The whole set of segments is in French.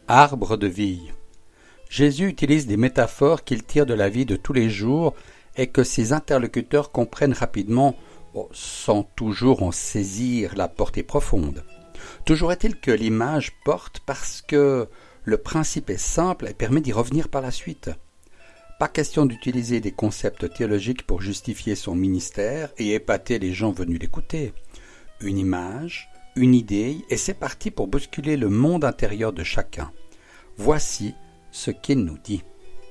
Arbre de vie. Jésus utilise des métaphores qu'il tire de la vie de tous les jours et que ses interlocuteurs comprennent rapidement, sans toujours en saisir la portée profonde. Toujours est-il que l'image porte parce que le principe est simple et permet d'y revenir par la suite. Pas question d'utiliser des concepts théologiques pour justifier son ministère et épater les gens venus l'écouter. Une image, une idée, et c'est parti pour bousculer le monde intérieur de chacun. Voici ce qu'il nous dit.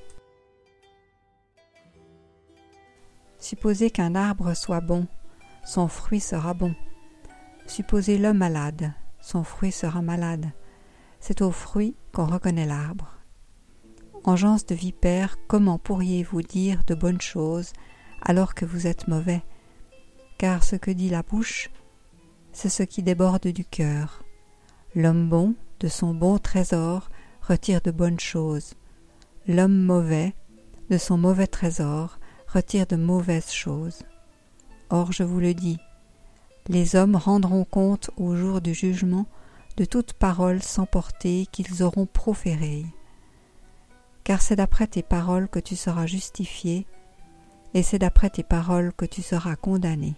Supposez qu'un arbre soit bon, son fruit sera bon. Supposez l'homme malade, son fruit sera malade. C'est au fruit qu'on reconnaît l'arbre. Engeance de vipère, comment pourriez-vous dire de bonnes choses alors que vous êtes mauvais? Car ce que dit la bouche, c'est ce qui déborde du cœur. L'homme bon, de son bon trésor, retire de bonnes choses. L'homme mauvais, de son mauvais trésor, retire de mauvaises choses. Or, je vous le dis, les hommes rendront compte au jour du jugement de toute parole sans portée qu'ils auront proférée. Car c'est d'après tes paroles que tu seras justifié, et c'est d'après tes paroles que tu seras condamné.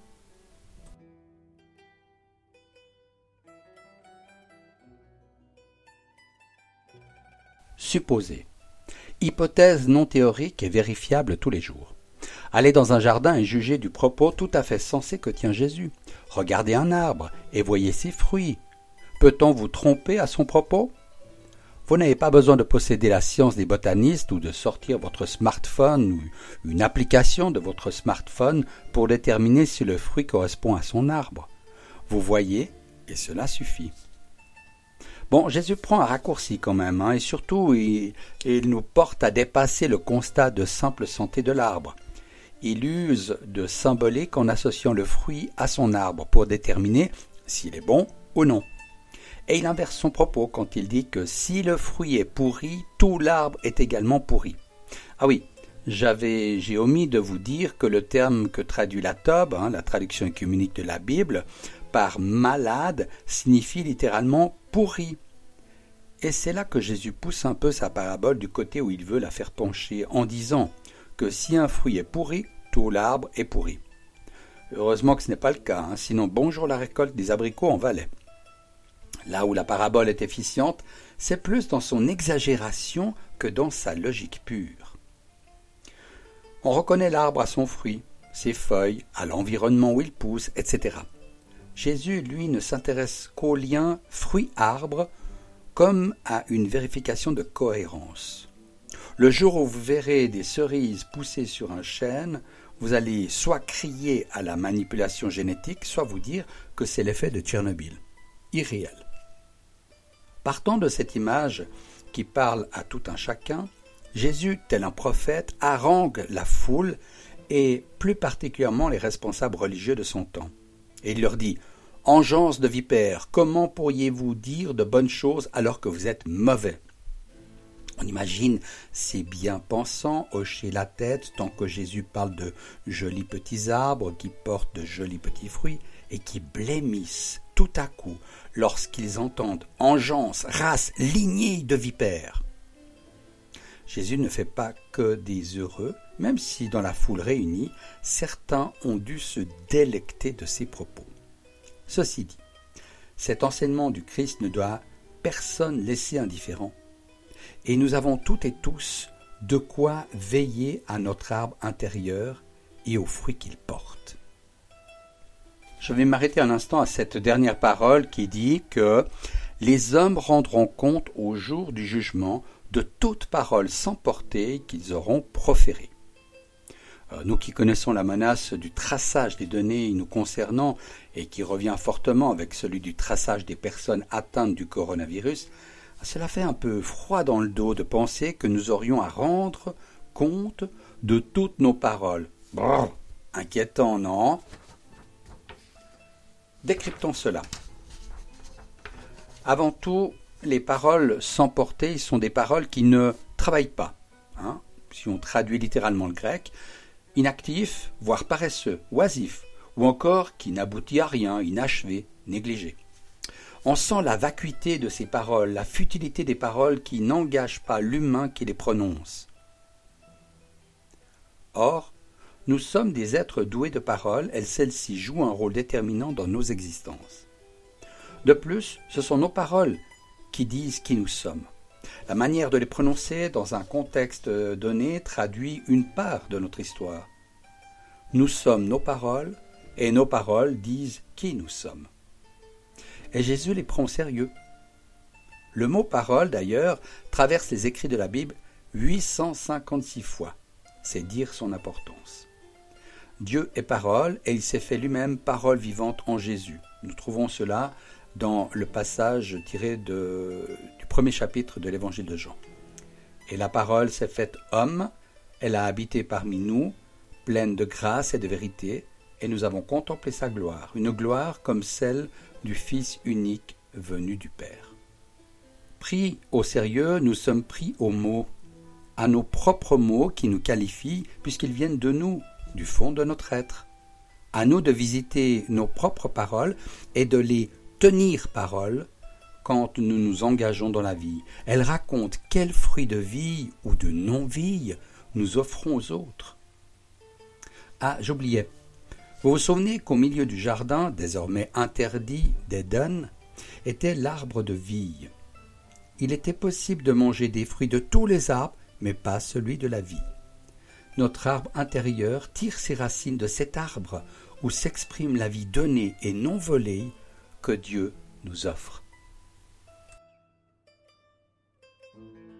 Supposer. Hypothèse non théorique et vérifiable tous les jours. Aller dans un jardin et juger du propos tout à fait sensé que tient Jésus. Regardez un arbre et voyez ses fruits. Peut-on vous tromper à son propos? Vous n'avez pas besoin de posséder la science des botanistes ou de sortir votre smartphone ou une application de votre smartphone pour déterminer si le fruit correspond à son arbre. Vous voyez, et cela suffit. Bon, Jésus prend un raccourci quand même, et surtout, il nous porte à dépasser le constat de simple santé de l'arbre. Il use de symbolique en associant le fruit à son arbre pour déterminer s'il est bon ou non. Et il inverse son propos quand il dit que si le fruit est pourri, tout l'arbre est également pourri. Ah oui, j'ai omis de vous dire que le terme que traduit la Tob, la traduction œcuménique de la Bible, par malade signifie littéralement pourri. Et c'est là que Jésus pousse un peu sa parabole du côté où il veut la faire pencher en disant que si un fruit est pourri, tout l'arbre est pourri. Heureusement que ce n'est pas le cas, sinon bonjour la récolte des abricots en Valais. Là où la parabole est efficiente, c'est plus dans son exagération que dans sa logique pure. On reconnaît l'arbre à son fruit, ses feuilles, à l'environnement où il pousse, etc. Jésus, lui, ne s'intéresse qu'au lien fruit-arbre comme à une vérification de cohérence. Le jour où vous verrez des cerises pousser sur un chêne, vous allez soit crier à la manipulation génétique, soit vous dire que c'est l'effet de Tchernobyl. Irréel. Partant de cette image qui parle à tout un chacun, Jésus, tel un prophète, harangue la foule et plus particulièrement les responsables religieux de son temps. Et il leur dit « Engeance de vipères, comment pourriez-vous dire de bonnes choses alors que vous êtes mauvais ?» On imagine ces bien-pensants hocher la tête tant que Jésus parle de jolis petits arbres qui portent de jolis petits fruits et qui blêmissent tout à coup lorsqu'ils entendent « engeance, race, lignée de vipères ». Jésus ne fait pas que des heureux, même si dans la foule réunie, certains ont dû se délecter de ses propos. Ceci dit, cet enseignement du Christ ne doit personne laisser indifférent. Et nous avons toutes et tous de quoi veiller à notre arbre intérieur et aux fruits qu'il porte. Je vais m'arrêter un instant à cette dernière parole qui dit que les hommes rendront compte au jour du jugement de toute parole sans portée qu'ils auront proférée. Nous qui connaissons la menace du traçage des données nous concernant et qui revient fortement avec celui du traçage des personnes atteintes du coronavirus, cela fait un peu froid dans le dos de penser que nous aurions à rendre compte de toutes nos paroles. Brrr, inquiétant, non? Décryptons cela. Avant tout, les paroles sans portée sont des paroles qui ne travaillent pas. Si on traduit littéralement le grec, inactif, voire paresseux, oisif, ou encore qui n'aboutit à rien, inachevé, négligé. On sent la vacuité de ces paroles, la futilité des paroles qui n'engagent pas l'humain qui les prononce. Or, nous sommes des êtres doués de paroles et celles-ci jouent un rôle déterminant dans nos existences. De plus, ce sont nos paroles qui disent qui nous sommes. La manière de les prononcer dans un contexte donné traduit une part de notre histoire. Nous sommes nos paroles et nos paroles disent qui nous sommes. Et Jésus les prend au sérieux. Le mot parole, d'ailleurs, traverse les écrits de la Bible 856 fois. C'est dire son importance. Dieu est parole et il s'est fait lui-même parole vivante en Jésus. Nous trouvons cela dans le passage tiré du premier chapitre de l'évangile de Jean. Et la parole s'est faite homme, elle a habité parmi nous, pleine de grâce et de vérité, et nous avons contemplé sa gloire, une gloire comme celle du Fils unique venu du Père. Pris au sérieux, nous sommes pris au mot, à nos propres mots qui nous qualifient puisqu'ils viennent de nous, du fond de notre être. À nous de visiter nos propres paroles et de les tenir parole quand nous nous engageons dans la vie. Elles racontent quels fruits de vie ou de non-vie nous offrons aux autres. Ah, j'oubliais. Vous vous souvenez qu'au milieu du jardin, désormais interdit d'Éden, était l'arbre de vie. Il était possible de manger des fruits de tous les arbres, mais pas celui de la vie. Notre arbre intérieur tire ses racines de cet arbre où s'exprime la vie donnée et non volée que Dieu nous offre.